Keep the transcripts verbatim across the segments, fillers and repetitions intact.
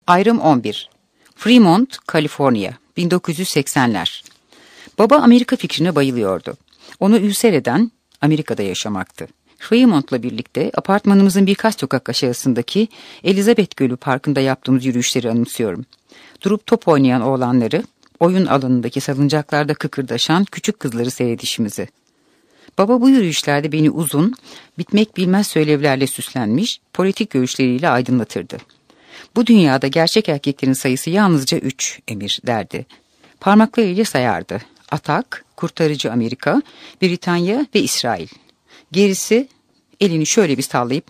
Ayrım on bir. Fremont, Kaliforniya, bin dokuz yüz seksenler. Baba Amerika fikrine bayılıyordu. Onu ülser eden Amerika'da yaşamaktı. Fremont'la birlikte apartmanımızın birkaç sokak aşağısındaki Elizabeth Gölü Parkı'nda yaptığımız yürüyüşleri anımsıyorum. Durup top oynayan oğlanları, oyun alanındaki salıncaklarda kıkırdaşan küçük kızları seyredişimizi. Baba bu yürüyüşlerde beni uzun, bitmek bilmez söylevlerle süslenmiş, politik görüşleriyle aydınlatırdı. Bu dünyada gerçek erkeklerin sayısı yalnızca üç, Emir derdi. Parmaklarıyla sayardı. Atak, Kurtarıcı Amerika, Britanya ve İsrail. Gerisi elini şöyle bir sallayıp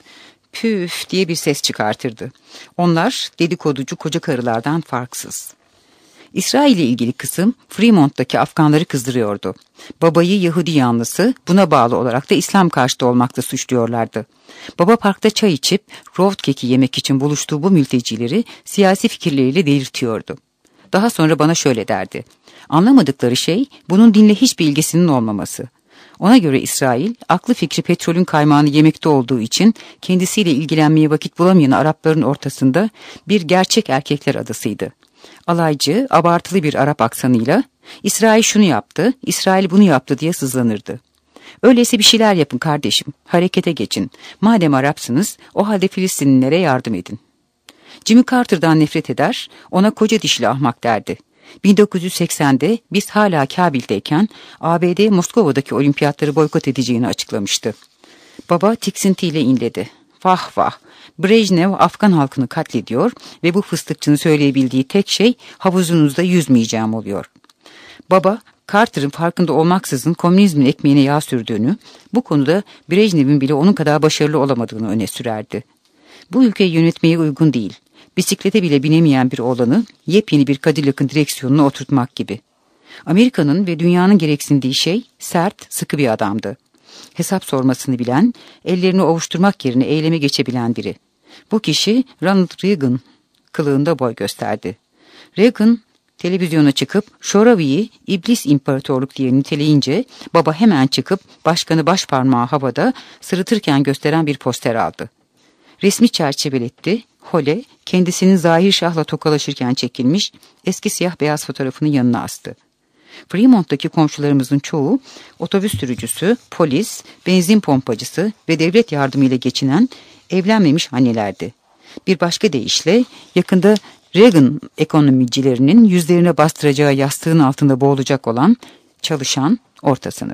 püf diye bir ses çıkartırdı. Onlar dedikoducu koca karılardan farksız. İsrail ile ilgili kısım Fremont'taki Afganları kızdırıyordu. Babayı Yahudi yanlısı, buna bağlı olarak da İslam karşıtı olmakla suçluyorlardı. Baba parkta çay içip roast keki yemek için buluştuğu bu mültecileri siyasi fikirleriyle delirtiyordu. Daha sonra bana şöyle derdi. Anlamadıkları şey bunun dinle hiçbir ilgisinin olmaması. Ona göre İsrail, aklı fikri petrolün kaymağını yemekte olduğu için kendisiyle ilgilenmeye vakit bulamayan Arapların ortasında bir gerçek erkekler adasıydı. Alaycı, abartılı bir Arap aksanıyla İsrail şunu yaptı, İsrail bunu yaptı diye sızlanırdı. Öyleyse bir şeyler yapın kardeşim, harekete geçin. Madem Arapsınız, o halde Filistinlilere yardım edin. Jimmy Carter'dan nefret eder, ona koca dişli ahmak derdi. bin dokuz yüz seksende biz hala Kabil'deyken A B D Moskova'daki olimpiyatları boykot edeceğini açıklamıştı. Baba tiksintiyle inledi. Vah vah, Brejnev Afgan halkını katlediyor ve bu fıstıkçının söyleyebildiği tek şey havuzunuzda yüzmeyeceğim oluyor. Baba, Carter'ın farkında olmaksızın komünizmin ekmeğine yağ sürdüğünü, bu konuda Brejnev'in bile onun kadar başarılı olamadığını öne sürerdi. Bu ülkeyi yönetmeye uygun değil. Bisiklete bile binemeyen bir oğlanı yepyeni bir Cadillac'ın direksiyonuna oturtmak gibi. Amerika'nın ve dünyanın gereksindiği şey sert, sıkı bir adamdı. Hesap sormasını bilen, ellerini ovuşturmak yerine eyleme geçebilen biri. Bu kişi Ronald Reagan kılığında boy gösterdi. Reagan televizyona çıkıp Şoravi'yi iblis imparatorluk diye niteleyince baba hemen çıkıp başkanı baş parmağı havada sırıtırken gösteren bir poster aldı. Resmi çerçeveletti. Hole kendisinin Zahir Şah'la tokalaşırken çekilmiş eski siyah beyaz fotoğrafını yanına astı. Fremont'taki komşularımızın çoğu otobüs sürücüsü, polis, benzin pompacısı ve devlet yardımıyla geçinen evlenmemiş annelerdi. Bir başka deyişle yakında Reagan ekonomicilerinin yüzlerine bastıracağı yastığın altında boğulacak olan çalışan orta sınıf.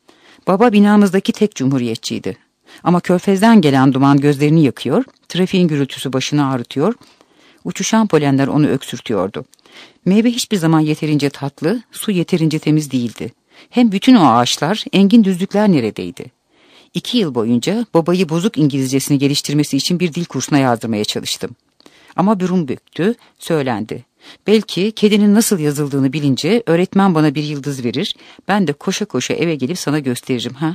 Baba binamızdaki tek cumhuriyetçiydi. Ama körfezden gelen duman gözlerini yakıyor, trafiğin gürültüsü başını ağrıtıyor, uçuşan polenler onu öksürtüyordu. Meyve hiçbir zaman yeterince tatlı, su yeterince temiz değildi. Hem bütün o ağaçlar, engin düzlükler neredeydi? İki yıl boyunca babayı bozuk İngilizcesini geliştirmesi için bir dil kursuna yazdırmaya çalıştım. Ama burun büktü, söylendi. Belki kedinin nasıl yazıldığını bilince öğretmen bana bir yıldız verir, ben de koşa koşa eve gelip sana gösteririm ha?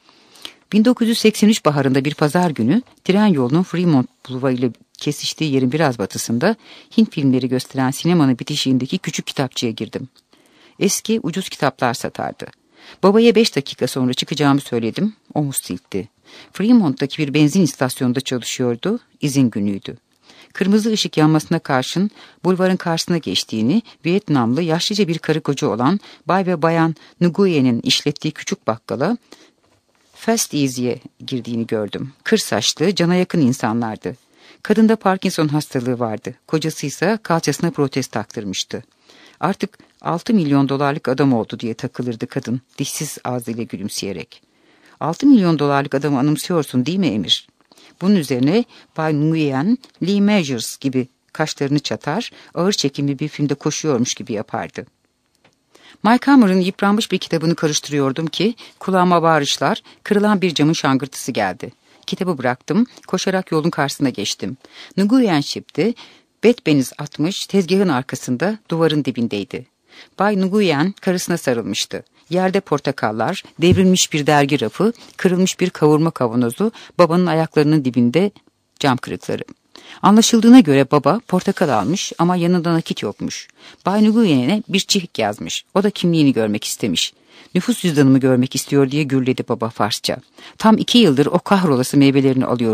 bin dokuz yüz seksen üç baharında bir pazar günü tren yolunun Fremont Bulvarı ile kesiştiği yerin biraz batısında Hint filmleri gösteren sinemanın bitişiğindeki küçük kitapçıya girdim. Eski ucuz kitaplar satardı. Babaya beş dakika sonra çıkacağımı söyledim, omuz silkti. Fremont'taki bir benzin istasyonunda çalışıyordu, izin günüydü. Kırmızı ışık yanmasına karşın bulvarın karşısına geçtiğini, Vietnamlı yaşlıca bir karı koca olan Bay ve Bayan Nguyen'in işlettiği küçük bakkala Fast Easy'ye girdiğini gördüm. Kır saçlı, cana yakın insanlardı. Kadında Parkinson hastalığı vardı. Kocası ise kalçasına protez taktırmıştı. Artık altı milyon dolarlık adam oldu diye takılırdı kadın, dişsiz ağzıyla gülümseyerek. Altı milyon dolarlık adamı anımsıyorsun değil mi Emir? Bunun üzerine Bay Nguyen, Lee Majors gibi kaşlarını çatar, ağır çekimli bir filmde koşuyormuş gibi yapardı. Mike Hammer'ın yıpranmış bir kitabını karıştırıyordum ki kulağıma bağırışlar, kırılan bir camın şangırtısı geldi. Kitabı bıraktım, koşarak yolun karşısına geçtim. Nguyen Ship'ti, betbeniz atmış, tezgahın arkasında, duvarın dibindeydi. Bay Nguyen karısına sarılmıştı. Yerde portakallar, devrilmiş bir dergi rafı, kırılmış bir kavurma kavanozu, babanın ayaklarının dibinde cam kırıkları. Anlaşıldığına göre baba portakal almış ama yanında nakit yokmuş. Bay Nguyen'e bir çift yazmış. O da kimliğini görmek istemiş. Nüfus cüzdanımı görmek istiyor diye gürledi baba Farsça. Tam iki yıldır o kahrolası meyvelerini alıyoruz.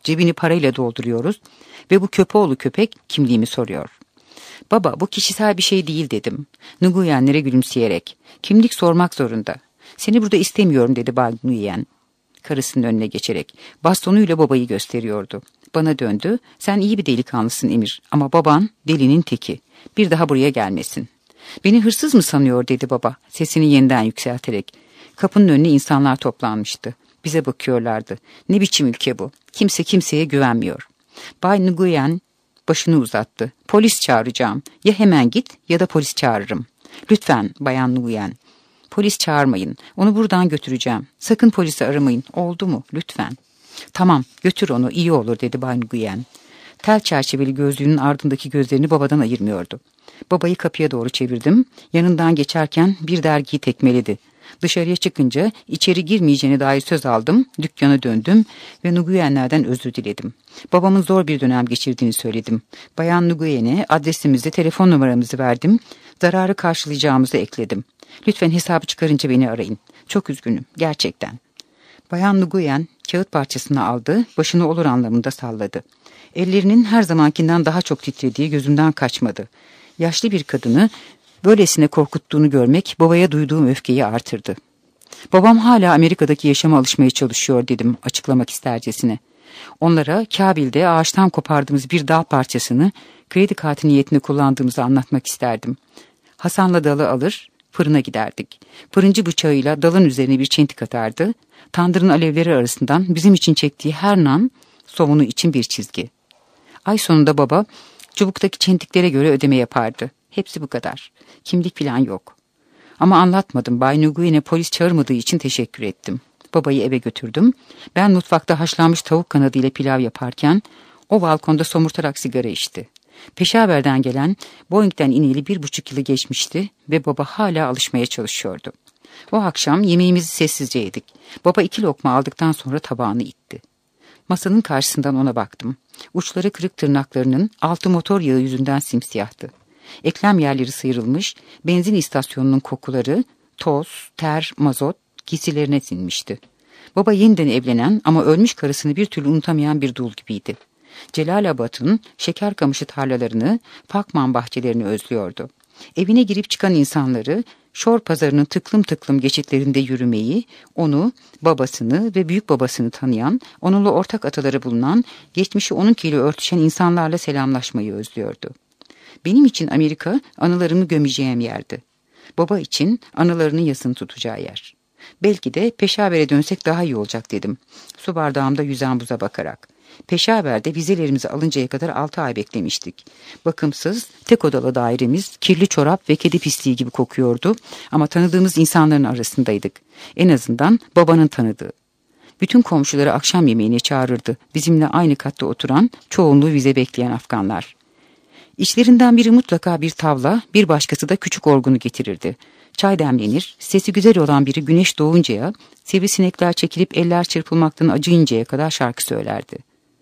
Cebini parayla dolduruyoruz ve bu Köpoğlu köpek kimliğimi soruyor. Baba, bu kişisel bir şey değil dedim. Nguyenlere gülümseyerek. Kimlik sormak zorunda. Seni burada istemiyorum dedi Bay Nguyen. Karısının önüne geçerek. Bastonuyla babayı gösteriyordu. Bana döndü. Sen iyi bir delikanlısın Emir ama baban delinin teki. Bir daha buraya gelmesin. Beni hırsız mı sanıyor dedi baba sesini yeniden yükselterek. Kapının önüne insanlar toplanmıştı. Bize bakıyorlardı. Ne biçim ülke bu? Kimse kimseye güvenmiyor. Bay Nguyen başını uzattı. Polis çağıracağım. Ya hemen git ya da polis çağırırım. Lütfen Bayan Nguyen. Polis çağırmayın. Onu buradan götüreceğim. Sakın polisi aramayın. Oldu mu? Lütfen. Tamam, götür onu. İyi olur dedi Bay Nguyen. Tel çerçeveli gözlüğünün ardındaki gözlerini babadan ayırmıyordu. Babayı kapıya doğru çevirdim. Yanından geçerken bir dergiyi tekmeledi. Dışarıya çıkınca içeri girmeyeceğine dair söz aldım. Dükkana döndüm ve Nguyenlerden özür diledim. Babamın zor bir dönem geçirdiğini söyledim. Bayan Nguyen'e adresimizi, telefon numaramızı verdim. Zararı karşılayacağımızı ekledim. Lütfen hesabı çıkarınca beni arayın. Çok üzgünüm, gerçekten. Bayan Nguyen kağıt parçasını aldı, başını olur anlamında salladı. Ellerinin her zamankinden daha çok titrediği gözümden kaçmadı. Yaşlı bir kadını böylesine korkuttuğunu görmek babaya duyduğum öfkeyi artırdı. Babam hala Amerika'daki yaşama alışmaya çalışıyor dedim açıklamak istercesine. Onlara Kabil'de ağaçtan kopardığımız bir dal parçasını kredi kartı niyetine kullandığımızı anlatmak isterdim. Hasan'la dalı alır, fırına giderdik. Fırıncı bıçağıyla dalın üzerine bir çentik atardı. Tandırın alevleri arasından bizim için çektiği her nan somunu için bir çizgi. Ay sonunda baba çubuktaki çentiklere göre ödeme yapardı. Hepsi bu kadar. Kimlik falan yok. Ama anlatmadım. Bay Nguyen'e polis çağırmadığı için teşekkür ettim. Babayı eve götürdüm. Ben mutfakta haşlanmış tavuk kanadı ile pilav yaparken o balkonda somurtarak sigara içti. Peşaverden gelen Boeing'den ineli bir buçuk yılı geçmişti ve baba hala alışmaya çalışıyordu. O akşam yemeğimizi sessizce yedik. Baba iki lokma aldıktan sonra tabağını itti. Masanın karşısından ona baktım. Uçları kırık tırnaklarının altı motor yağı yüzünden simsiyahtı. Eklem yerleri sıyrılmış, benzin istasyonunun kokuları, toz, ter, mazot giysilerine sinmişti. Baba yeniden evlenen ama ölmüş karısını bir türlü unutamayan bir dul gibiydi. Celalabad'ın şeker kamışı tarlalarını, Pakman bahçelerini özlüyordu. Evine girip çıkan insanları, Şor pazarının tıklım tıklım geçitlerinde yürümeyi, onu, babasını ve büyük babasını tanıyan, onunla ortak ataları bulunan, geçmişi onunkiyle örtüşen insanlarla selamlaşmayı özlüyordu. Benim için Amerika anılarımı gömeceğim yerdi. Baba için anılarının yasını tutacağı yer. Belki de Peşaver'e dönsek daha iyi olacak dedim. Su bardağımda yüzen buza bakarak. Peşaver'de vizelerimizi alıncaya kadar altı ay beklemiştik. Bakımsız, tek odalı dairemiz kirli çorap ve kedi pisliği gibi kokuyordu ama tanıdığımız insanların arasındaydık. En azından babanın tanıdığı. Bütün komşuları akşam yemeğine çağırırdı. Bizimle aynı katta oturan, çoğunluğu vize bekleyen Afganlar. İçlerinden biri mutlaka bir tavla, bir başkası da küçük orgunu getirirdi. Çay demlenir, sesi güzel olan biri güneş doğuncaya, sivrisinekler çekilip eller çırpılmaktan acıyıncaya kadar şarkı söylerdi.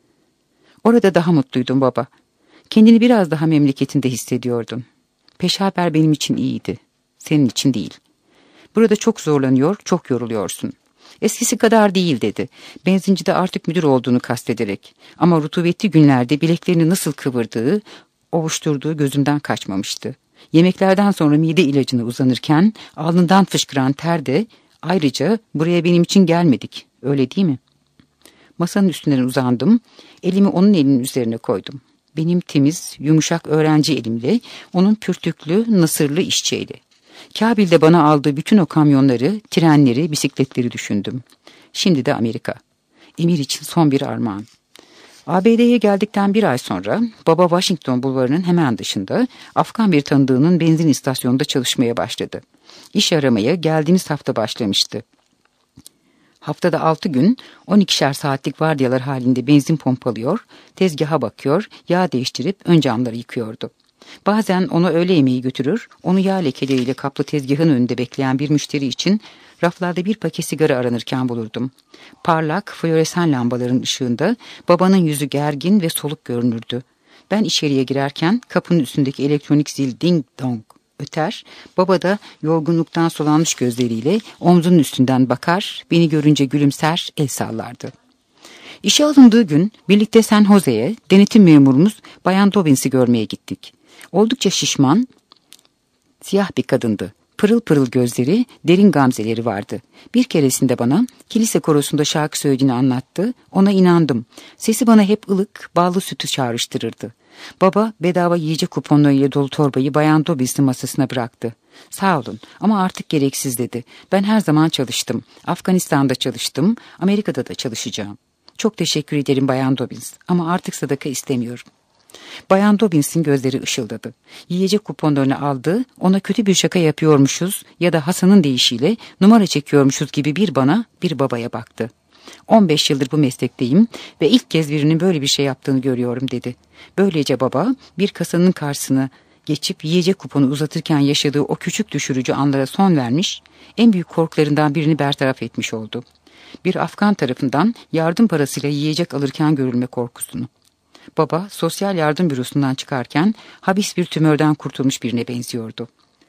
Orada daha mutluydum baba. Kendini biraz daha memleketinde hissediyordun. Peşaver benim için iyiydi. Senin için değil. Burada çok zorlanıyor, çok yoruluyorsun. Eskisi kadar değil dedi. Benzincide artık müdür olduğunu kastederek. Ama rutubetli günlerde bileklerini nasıl kıvırdığı, ovuşturduğu gözümden kaçmamıştı. Yemeklerden sonra mide ilacını uzanırken alnından fışkıran ter de ayrıca buraya benim için gelmedik. Öyle değil mi? Masanın üstünden uzandım. Elimi onun elinin üzerine koydum. Benim temiz, yumuşak öğrenci elimle onun pürtüklü, nasırlı işçi eli. Kabil'de bana aldığı bütün o kamyonları, trenleri, bisikletleri düşündüm. Şimdi de Amerika. Emir için son bir armağan. A B D'ye geldikten bir ay sonra baba Washington bulvarının hemen dışında Afgan bir tanıdığının benzin istasyonunda çalışmaya başladı. İş aramaya geldiğimiz hafta başlamıştı. Haftada altı gün on ikişer saatlik vardiyalar halinde benzin pompalıyor, tezgaha bakıyor, yağ değiştirip ön camları yıkıyordu. Bazen ona öğle yemeği götürür, onu yağ lekeleriyle kaplı tezgahın önünde bekleyen bir müşteri için raflarda bir paket sigara aranırken bulurdum. Parlak, floresan lambaların ışığında babanın yüzü gergin ve soluk görünürdü. Ben içeriye girerken kapının üstündeki elektronik zil ding dong öter, baba da yorgunluktan sulanmış gözleriyle omzunun üstünden bakar, beni görünce gülümser, el sallardı. İşe alındığı gün birlikte San Jose'ye denetim memurumuz Bayan Dobbins'i görmeye gittik. Oldukça şişman, siyah bir kadındı. Pırıl pırıl gözleri, derin gamzeleri vardı. Bir keresinde bana kilise korosunda şarkı söylediğini anlattı. Ona inandım. Sesi bana hep ılık, ballı sütü çağrıştırırdı. Baba bedava yiyecek kuponlarıyla dolu torbayı Bayan Dobbins'in masasına bıraktı. Sağ olun ama artık gereksiz dedi. Ben her zaman çalıştım. Afganistan'da çalıştım, Amerika'da da çalışacağım. Çok teşekkür ederim Bayan Dobbins ama artık sadaka istemiyorum. Bayan Dobbins'in gözleri ışıldadı. Yiyecek kuponlarını aldı, ona kötü bir şaka yapıyormuşuz ya da Hasan'ın deyişiyle numara çekiyormuşuz gibi bir bana bir babaya baktı. on beş yıldır bu meslekteyim ve ilk kez birinin böyle bir şey yaptığını görüyorum dedi. Böylece baba bir kasanın karşısına geçip yiyecek kuponu uzatırken yaşadığı o küçük düşürücü anlara son vermiş, en büyük korkularından birini bertaraf etmiş oldu. Bir Afgan tarafından yardım parasıyla yiyecek alırken görülme korkusunu. Baba sosyal yardım bürosundan çıkarken habis bir tümörden kurtulmuş birine benziyordu.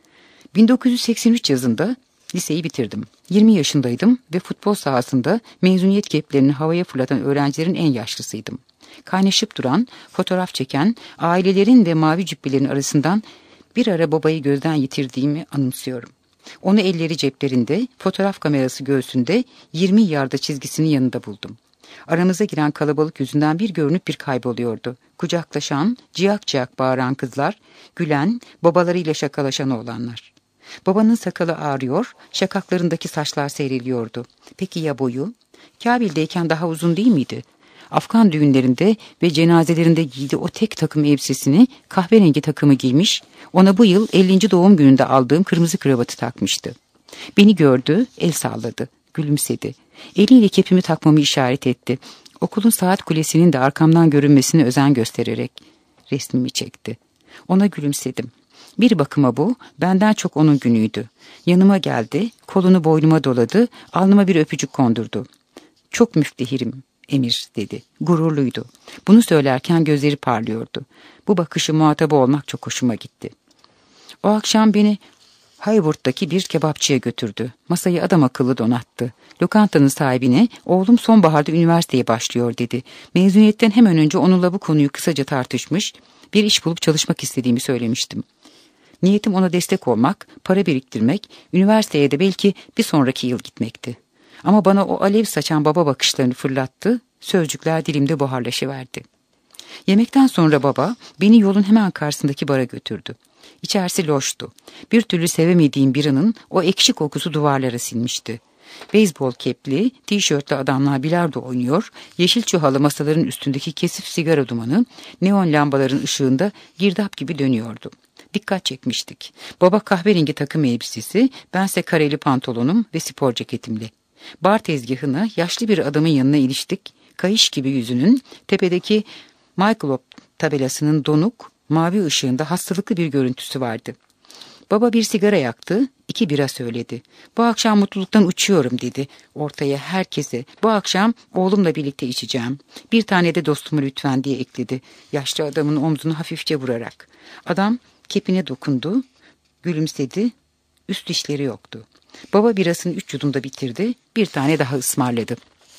bin dokuz yüz seksen üç yazında liseyi bitirdim. yirmi yaşındaydım ve futbol sahasında mezuniyet keplerini havaya fırlatan öğrencilerin en yaşlısıydım. Kaynaşıp duran, fotoğraf çeken, ailelerin ve mavi cübbelerin arasından bir ara babayı gözden yitirdiğimi anımsıyorum. Onu elleri ceplerinde, fotoğraf kamerası göğsünde yirmi yarda çizgisinin yanında buldum. Aramıza giren kalabalık yüzünden bir görünüp bir kayboluyordu. Kucaklaşan, ciyak ciyak bağıran kızlar, gülen, babalarıyla şakalaşan oğlanlar. Babanın sakalı ağrıyor, şakaklarındaki saçlar seyreliyordu. Peki ya boyu? Kabil'deyken daha uzun değil miydi? Afgan düğünlerinde ve cenazelerinde giydiği o tek takım elbisesini kahverengi takımı giymiş, ona bu yıl ellinci doğum gününde aldığım kırmızı kravatı takmıştı. Beni gördü, el salladı, gülümsedi. Eliyle kepimi takmamı işaret etti. Okulun saat kulesinin de arkamdan görünmesine özen göstererek resmimi çekti. Ona gülümsedim. Bir bakıma bu, benden çok onun günüydü. Yanıma geldi, kolunu boynuma doladı, alnıma bir öpücük kondurdu. Çok müftehirim, Emir dedi. Gururluydu. Bunu söylerken gözleri parlıyordu. Bu bakışı muhatabı olmak çok hoşuma gitti. O akşam beni Haywood'daki bir kebapçıya götürdü. Masayı adam akıllı donattı. Lokantanın sahibine oğlum sonbaharda üniversiteye başlıyor dedi. Mezuniyetten hemen önce onunla bu konuyu kısaca tartışmış, bir iş bulup çalışmak istediğimi söylemiştim. Niyetim ona destek olmak, para biriktirmek, üniversiteye de belki bir sonraki yıl gitmekti. Ama bana o alev saçan baba bakışlarını fırlattı, sözcükler dilimde buharlaşıverdi. Yemekten sonra baba beni yolun hemen karşısındaki bara götürdü. İçerisi loştu. Bir türlü sevemediğim birinin o ekşi kokusu duvarlara sinmişti. Beyzbol kepli, tişörtlü adamlar bilardo oynuyor, yeşil çuhalı masaların üstündeki kesif sigara dumanı, neon lambaların ışığında girdap gibi dönüyordu. Dikkat çekmiştik. Baba kahverengi takım elbisesi, bense kareli pantolonum ve spor ceketimle. Bar tezgahına yaşlı bir adamın yanına iliştik. Kayış gibi yüzünün tepedeki Michelob tabelasının donuk, mavi ışığında hastalıklı bir görüntüsü vardı. Baba bir sigara yaktı, iki bira söyledi. Bu akşam mutluluktan uçuyorum dedi ortaya herkese. Bu akşam oğlumla birlikte içeceğim. Bir tane de dostumu lütfen diye ekledi. Yaşlı adamın omzunu hafifçe vurarak. Adam kepine dokundu, gülümsedi, üst dişleri yoktu. Baba birasını üç yudumda bitirdi, bir tane daha ısmarladı.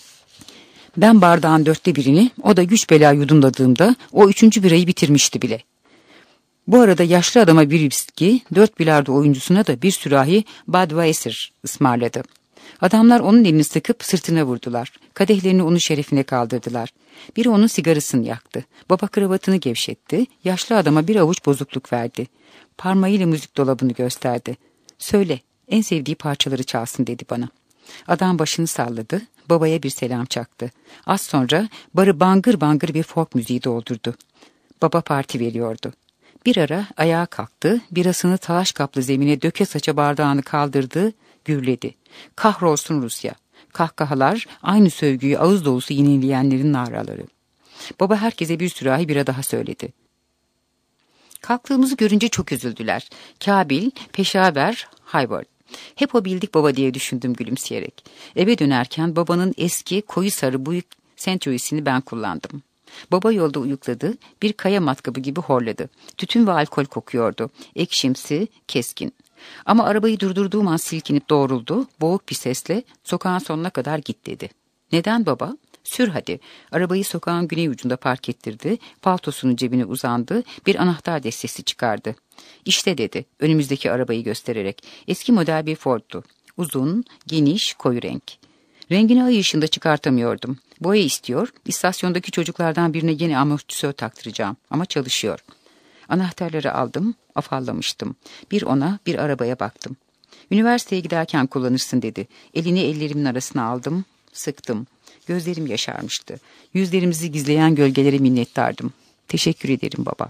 Ben bardağın dörtte birini, o da güç bela yudumladığımda o üçüncü birayı bitirmişti bile. Bu arada yaşlı adama bir viski, dört bilardo oyuncusuna da bir sürahi Budweiser ısmarladı. Adamlar onun elini sıkıp sırtına vurdular. Kadehlerini onun şerefine kaldırdılar. Biri onun sigarasını yaktı. Baba kravatını gevşetti. Yaşlı adama bir avuç bozukluk verdi. Parmağıyla müzik dolabını gösterdi. Söyle, en sevdiği parçaları çalsın dedi bana. Adam başını salladı. Babaya bir selam çaktı. Az sonra barı bangır bangır bir folk müziği doldurdu. Baba parti veriyordu. Bir ara ayağa kalktı, birasını talaş kaplı zemine döke saça bardağını kaldırdı, gürledi. Kahrolsun Rusya. Kahkahalar, aynı sövgüyü ağız dolusu yineleyenlerin naraları. Baba herkese bir sürahi bira daha söyledi. Kalktığımızı görünce çok üzüldüler. Kabil, Peşaver, Haywood. Hep o bildik baba diye düşündüm gülümseyerek. Eve dönerken babanın eski koyu sarı büyük Century'sini ben kullandım. Baba yolda uyukladı, bir kaya matkabı gibi horladı. Tütün ve alkol kokuyordu. Ekşimsi, keskin. Ama arabayı durdurduğum an silkinip doğruldu, boğuk bir sesle sokağın sonuna kadar git dedi. Neden baba? Sür hadi. Arabayı sokağın güney ucunda park ettirdi. Paltosunun cebine uzandı. Bir anahtar destesi çıkardı. İşte dedi, önümüzdeki arabayı göstererek. Eski model bir Ford'tu. Uzun, geniş, koyu renk. Rengini ay ışığında çıkartamıyordum. Boya istiyor, istasyondaki çocuklardan birine yeni amortisör taktıracağım ama çalışıyor. Anahtarları aldım, afallamıştım. Bir ona, bir arabaya baktım. Üniversiteye giderken kullanırsın dedi. Elini ellerimin arasına aldım, sıktım. Gözlerim yaşarmıştı. Yüzlerimizi gizleyen gölgelere minnettardım. Teşekkür ederim baba.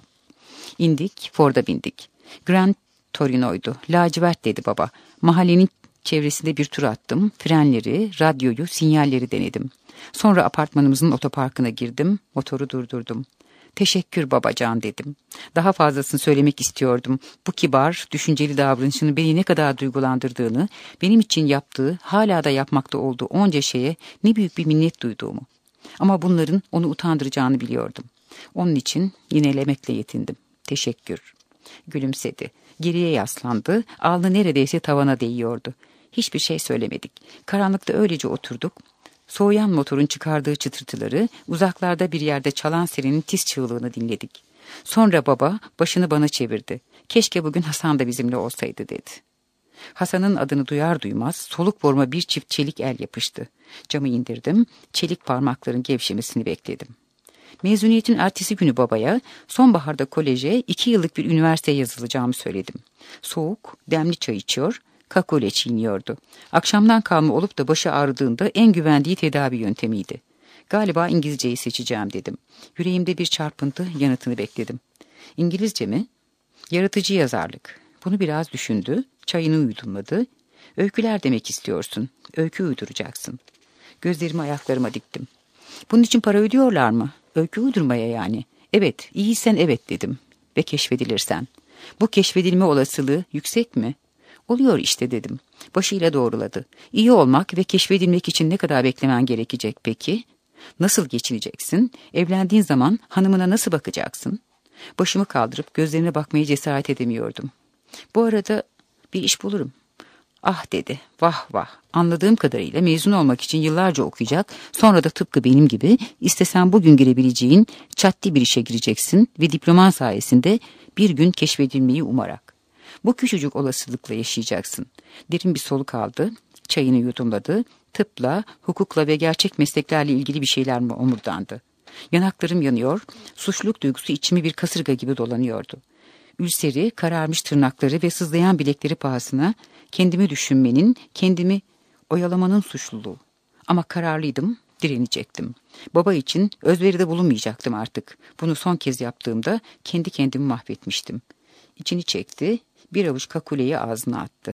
İndik, Ford'a bindik. Grand Torino'ydu. Lacivert dedi baba. Mahallenin çevresinde bir tur attım. Frenleri, radyoyu, sinyalleri denedim. Sonra apartmanımızın otoparkına girdim. Motoru durdurdum. Teşekkür babacan dedim. Daha fazlasını söylemek istiyordum. Bu kibar, düşünceli davranışını beni ne kadar duygulandırdığını, benim için yaptığı, hala da yapmakta olduğu onca şeye ne büyük bir minnet duyduğumu. Ama bunların onu utandıracağını biliyordum. Onun için yinelemekle yetindim. Teşekkür. Gülümsedi. Geriye yaslandı. Alnı neredeyse tavana değiyordu. Hiçbir şey söylemedik. Karanlıkta öylece oturduk. Soğuyan motorun çıkardığı çıtırtıları, uzaklarda bir yerde çalan sirenin tiz çığlığını dinledik. Sonra baba başını bana çevirdi. Keşke bugün Hasan da bizimle olsaydı dedi. Hasan'ın adını duyar duymaz soluk boruma bir çift çelik el yapıştı. Camı indirdim, çelik parmakların gevşemesini bekledim. Mezuniyetin ertesi günü babaya, sonbaharda koleje, iki yıllık bir üniversiteye yazılacağımı söyledim. Soğuk, demli çay içiyor, kakule çiğniyordu. Akşamdan kalma olup da başı ağrıdığında en güvendiği tedavi yöntemiydi. Galiba İngilizceyi seçeceğim dedim. Yüreğimde bir çarpıntı, yanıtını bekledim. İngilizce mi? Yaratıcı yazarlık. Bunu biraz düşündü, çayını yudumladı. Öyküler demek istiyorsun, öykü uyduracaksın. Gözlerimi ayaklarıma diktim. Bunun için para ödüyorlar mı? Öykü uydurmaya yani. Evet, iyiysen evet dedim. Ve keşfedilirsen. Bu keşfedilme olasılığı yüksek mi? Oluyor işte dedim. Başıyla doğruladı. İyi olmak ve keşfedilmek için ne kadar beklemen gerekecek peki? Nasıl geçineceksin? Evlendiğin zaman hanımına nasıl bakacaksın? Başımı kaldırıp gözlerine bakmaya cesaret edemiyordum. Bu arada bir iş bulurum. Ah dedi, vah vah. Anladığım kadarıyla mezun olmak için yıllarca okuyacak, sonra da tıpkı benim gibi istesen bugün girebileceğin çatlı bir işe gireceksin ve diploman sayesinde bir gün keşfedilmeyi umarak. Bu küçücük olasılıkla yaşayacaksın. Derin bir soluk aldı, çayını yudumladı, tıpla, hukukla ve gerçek mesleklerle ilgili bir şeyler mi omurdandı. Yanaklarım yanıyor, suçluluk duygusu içimi bir kasırga gibi dolanıyordu. Ülseri, kararmış tırnakları ve sızlayan bilekleri pahasına kendimi düşünmenin, kendimi oyalamanın suçluluğu. Ama kararlıydım, direnecektim. Baba için özveride bulunmayacaktım artık. Bunu son kez yaptığımda kendi kendimi mahvetmiştim. İçini çekti, bir avuç kakuleyi ağzına attı.